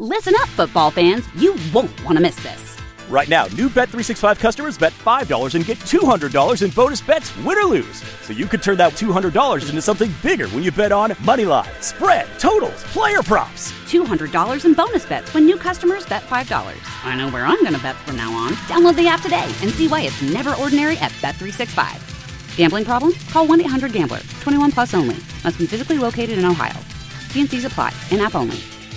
Listen up, football fans. You won't want to miss this. Right now, new Bet365 customers bet $5 and get $200 in bonus bets, win or lose. So you could turn that $200 into something bigger when you bet on moneyline, spread, totals, player props. $200 in bonus bets when new customers bet $5. I know where I'm going to bet from now on. Download the app today and see why it's never ordinary at Bet365. Gambling problem? Call 1-800-GAMBLER. 21 plus only. Must be physically located in Ohio. T&Cs apply. In-app only.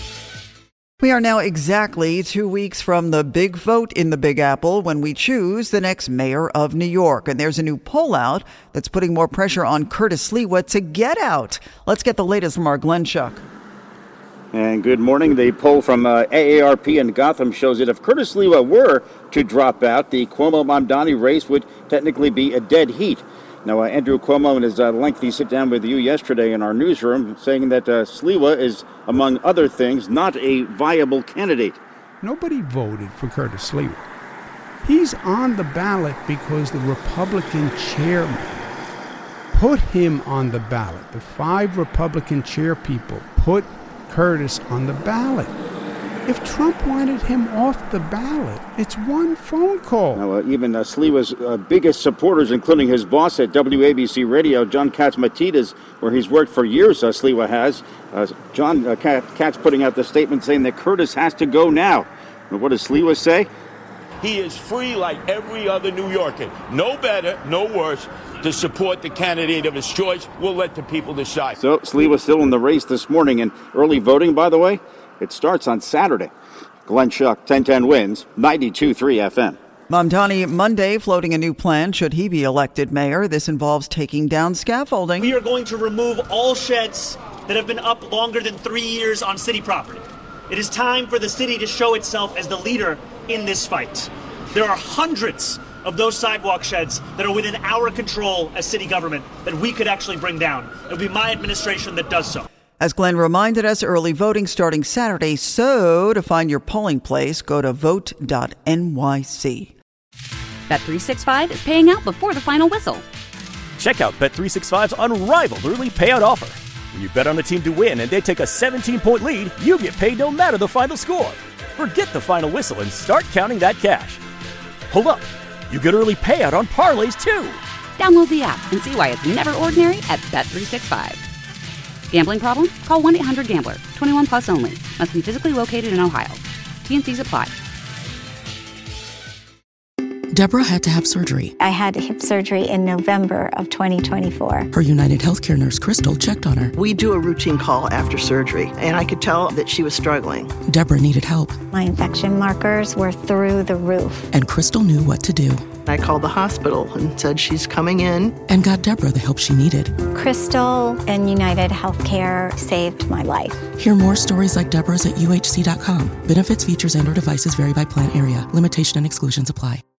We are now exactly 2 weeks from the big vote in the Big Apple when we choose the next mayor of New York. And there's a new poll out that's putting more pressure on Curtis Sliwa to get out. Let's get the latest from our Glenn Schuck. And good morning. The poll from AARP in Gotham shows that if Curtis Sliwa were to drop out, the Cuomo-Mamdani race would technically be a dead heat. Now, Andrew Cuomo in his lengthy sit-down with you yesterday in our newsroom saying that Sliwa is, among other things, not a viable candidate. Nobody voted for Curtis Sliwa. He's on the ballot because the Republican chairman put him on the ballot. The 5 Republican chair people put Curtis on the ballot. If Trump wanted him off the ballot, it's one phone call. Now, even Sliwa's biggest supporters, including his boss at WABC Radio, John Catsimatidis, where he's worked for years, Sliwa has. John Katz putting out the statement saying that Curtis has to go now. And what does Sliwa say? He is free like every other New Yorker. No better, no worse, to support the candidate of his choice. We'll let the people decide. So Sliwa still in the race this morning. And early voting, by the way, it starts on Saturday. Glenn Schuck, 1010 wins, 92.3 FM. Mamdani Monday floating a new plan should he be elected mayor. This involves taking down scaffolding. We are going to remove all sheds that have been up longer than 3 years on city property. It is time for the city to show itself as the leader in this fight. There are hundreds of those sidewalk sheds that are within our control as city government that we could actually bring down. It will be my administration that does so. As Glenn reminded us, early voting starting Saturday. So to find your polling place, go to vote.nyc. Bet365 is paying out before the final whistle. Check out Bet365's unrivaled early payout offer. When you bet on a team to win and they take a 17-point lead, you get paid no matter the final score. Forget the final whistle and start counting that cash. Hold up. You get early payout on parlays, too. Download the app and see why it's never ordinary at Bet365. Gambling problem? Call 1-800-GAMBLER. 21 plus only. Must be physically located in Ohio. T&Cs apply. Deborah had to have surgery. I had hip surgery in November of 2024. Her United Healthcare nurse, Crystal, checked on her. We do a routine call after surgery, and I could tell that she was struggling. Deborah needed help. My infection markers were through the roof. And Crystal knew what to do. I called the hospital and said she's coming in. And got Deborah the help she needed. Crystal and United Healthcare saved my life. Hear more stories like Deborah's at UHC.com. Benefits, features, and/or devices vary by plan area. Limitation and exclusions apply.